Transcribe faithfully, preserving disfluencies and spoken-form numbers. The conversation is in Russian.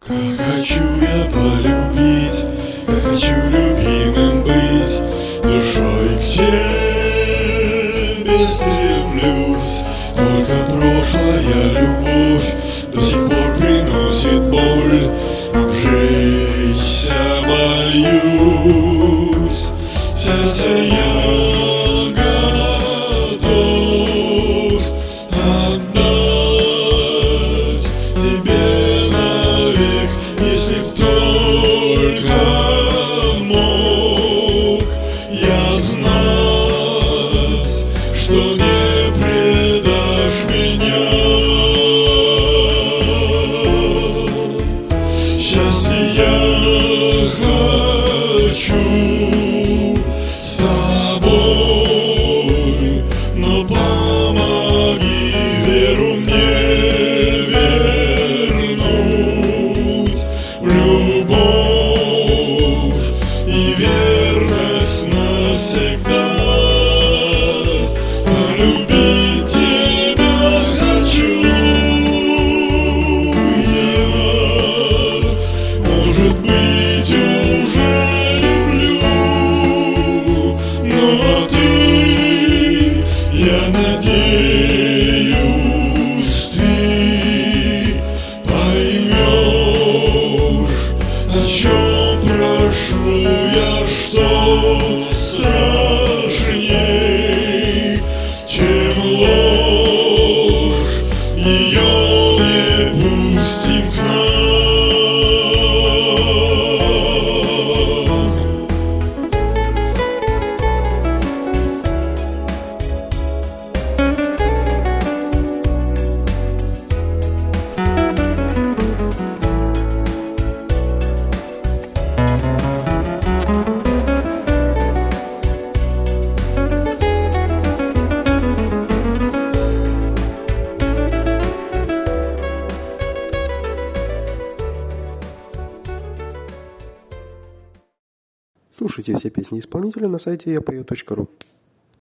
Хочу я полюбить, как хочу любимым быть, душой к тебе стремлюсь. Только прошлая любовь до сих пор приносит боль, обжечься боюсь. Сердце я готов отдать тебе навек, если б только мог я знать, что не предашь меня. Счастье я хочу с тобой, но помоги веру мне вернуть в любовь и верность навсегда. Полюбить тебя хочу я, может быть, уже люблю, но ты, я надеюсь, ты поймешь, о чем прошу я, что страшней, чем ложь, ее не пустим к нам. Слушайте все песни исполнителя на сайте я пою точка ру.